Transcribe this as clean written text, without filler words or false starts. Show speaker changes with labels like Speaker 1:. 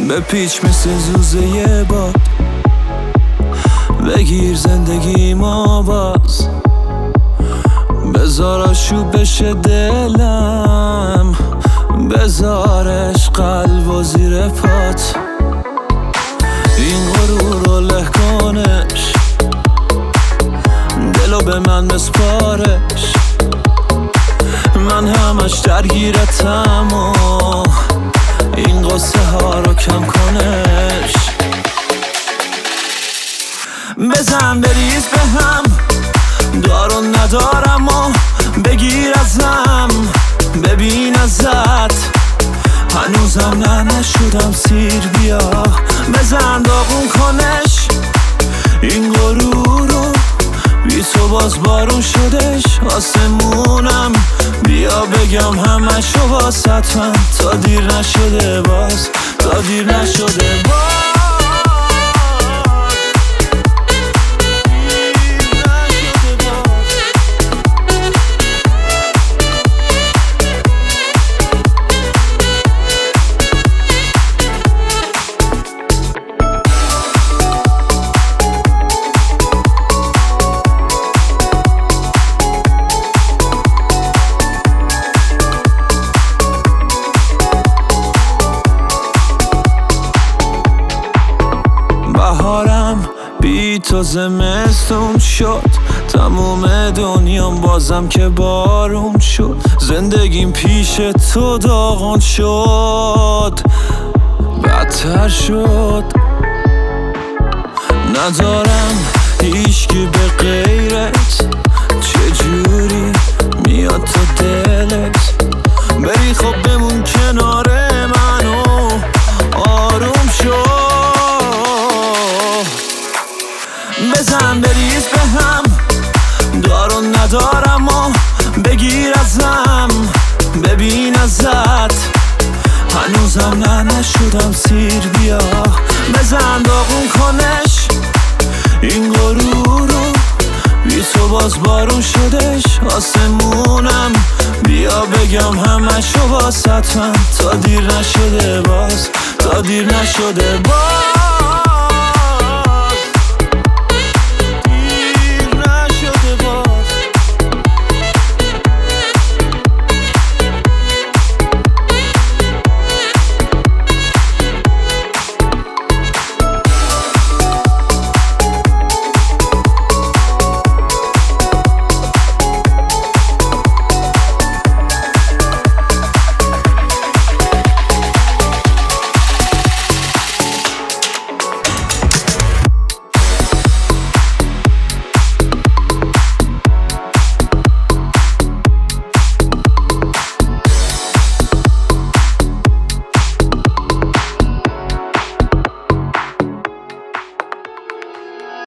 Speaker 1: به پیچ مثل زوزه یه باد بگیر زندگی ما باز، بذار آشوب بشه دلم، بذارش قلب و زیر پات. این غرور رو له کنش، دلو به من بسپارش، من همش درگیرتم و این قصه ها رو کم کنش. بزن بریز به هم، دارو ندارم و بگیر ازم، ببین ازت هنوزم نشدم سیر. بیا بزن داغون کنش این غرور رو، بی تو باز بارون شدش آسمونم. بیا بگم همشو واسط من، تا دیر نشده باز، تا دیر نشده باز. بهارم بی تو زمستون شد، تموم دنیام بازم که بارون شد. زندگیم پیش تو داغون شد، بدتر شد. ندارم هیچکی به غیرت، چجوری میاد تو دلت؟ بری خب بمون کنار منو آروم شد. بزن بریز به هم، دارو ندارم و بگیر ازم، ببین ازت هنوزم نشدم سیر. بیا بزن داغون کنش این غرور رو، بی تو باز بارون شدش آسمونم. بیا بگم همشو واسط من، تا دیر نشده باز، تا دیر نشده باز.